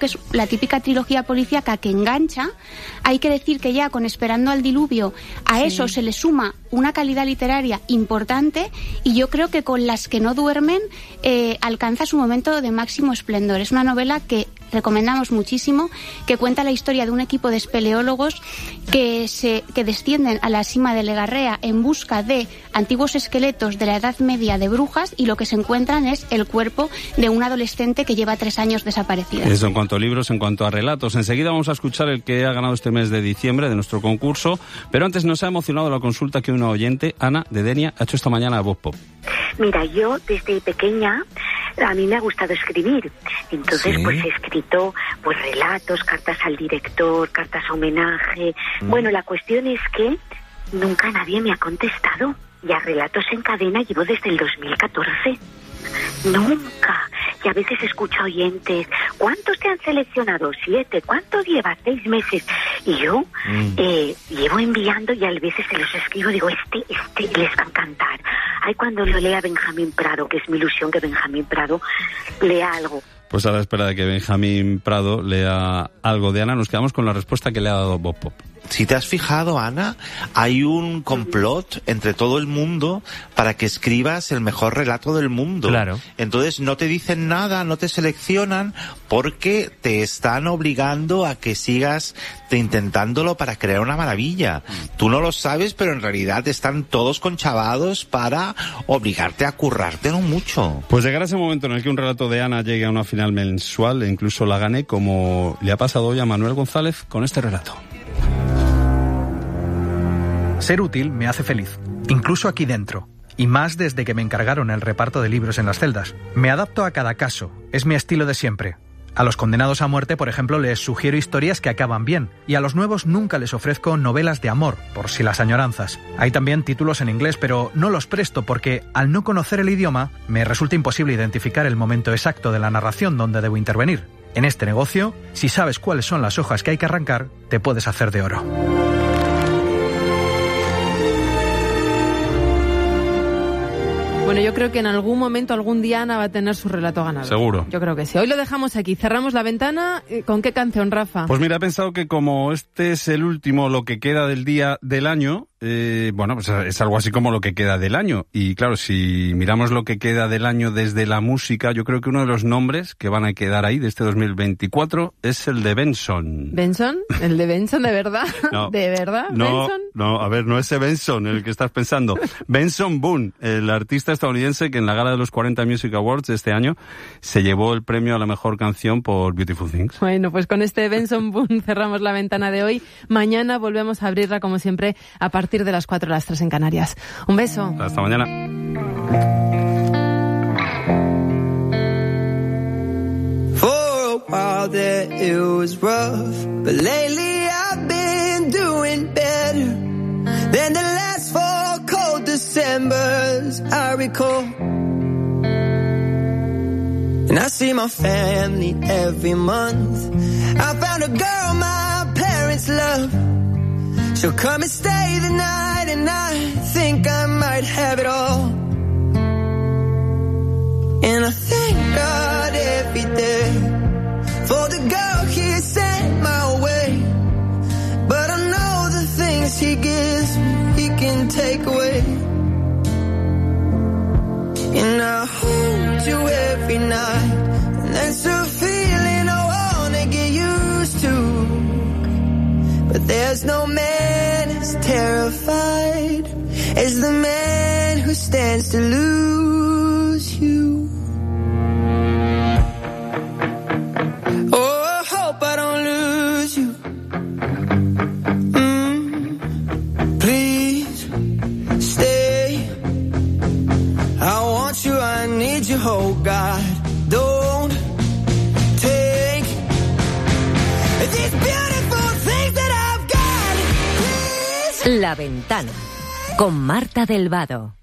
que es la típica trilogía policíaca que engancha. Hay que decir que ya con Esperando al diluvio a eso se le suma una calidad literaria importante, y yo creo que con Las que no duermen alcanza su momento de máximo esplendor. Es una novela que recomendamos muchísimo, que cuenta la historia de un equipo de espeleólogos que descienden a la cima de Legarrea en busca de antiguos esqueletos de la Edad Media de brujas, y lo que se encuentran es el cuerpo de un adolescente que lleva 3 años desaparecida. Eso en cuanto a libros. En cuanto a relatos, enseguida vamos a escuchar el que ha ganado este mes de diciembre de nuestro concurso, pero antes nos ha emocionado la consulta que una oyente, Ana de Denia, ha hecho esta mañana a Voz Pop. Mira, yo desde pequeña a mí me ha gustado escribir, entonces pues he escrito pues relatos, cartas al director, cartas a homenaje. Bueno, la cuestión es que nunca nadie me ha contestado, y a Relatos en Cadena llevo desde el 2014. Nunca. Y a veces escucho oyentes, ¿cuántos te han seleccionado? 7. ¿Cuánto llevas? 6 meses. Y yo llevo enviando, y a veces se los escribo, digo, este les va a encantar. Ay, cuando lo lea Benjamín Prado, que es mi ilusión que Benjamín Prado lea algo. Pues a la espera de que Benjamín Prado lea algo de Ana, nos quedamos con la respuesta que le ha dado Bob Pop. Si te has fijado, Ana, hay un complot entre todo el mundo para que escribas el mejor relato del mundo. Claro. Entonces no te dicen nada, no te seleccionan, porque te están obligando a que sigas intentándolo para crear una maravilla. Tú no lo sabes, pero en realidad están todos conchavados para obligarte a currártelo mucho. Pues llegará ese momento en el que un relato de Ana llegue a una final mensual e incluso la gane, como le ha pasado hoy a Manuel González con este relato. Ser útil me hace feliz, incluso aquí dentro, y más desde que me encargaron el reparto de libros en las celdas. Me adapto a cada caso, es mi estilo de siempre. A los condenados a muerte, por ejemplo, les sugiero historias que acaban bien, y a los nuevos nunca les ofrezco novelas de amor, por si las añoranzas. Hay también títulos en inglés, pero no los presto porque, al no conocer el idioma, me resulta imposible identificar el momento exacto de la narración donde debo intervenir. En este negocio, si sabes cuáles son las hojas que hay que arrancar, te puedes hacer de oro. Bueno, yo creo que en algún momento, algún día, Ana va a tener su relato ganado. Seguro. Yo creo que sí. Hoy lo dejamos aquí. Cerramos la ventana. ¿Con qué canción, Rafa? Pues mira, he pensado que como este es el último, lo que queda del día del año, bueno, pues es algo así como lo que queda del año. Y claro, si miramos lo que queda del año desde la música, yo creo que uno de los nombres que van a quedar ahí de este 2024 es el de Benson. ¿Benson? ¿El de Benson, de verdad? No, ¿De verdad? No, ¿Benson? No, a ver, no ese Benson, el que estás pensando. Benson Boone, el artista estadounidense que en la gala de los 40 Music Awards de este año se llevó el premio a la mejor canción por Beautiful Things. Bueno, pues con este Benson Boone cerramos la ventana de hoy. Mañana volvemos a abrirla, como siempre, a partir de las 4 a las 3 en Canarias. Un beso. Hasta mañana. For a while there it was rough, but lately I've been doing better than the last 4 cold Decembers I recall. And I see my family every month. I found a girl my parents love. She'll come and stay the night, and I think I might have it all. And I thank God every day for the girl He sent my way. But I know the things He gives He can take away. And I hold you every night, and that's a feeling I wanna get used to. But there's no man as terrified as the man who stands to lose you. Oh, I hope I don't lose you. Please stay. I want you, I need you, oh God. Don't take these beautiful things that I've got. Please. La Ventana con Marta del Vado.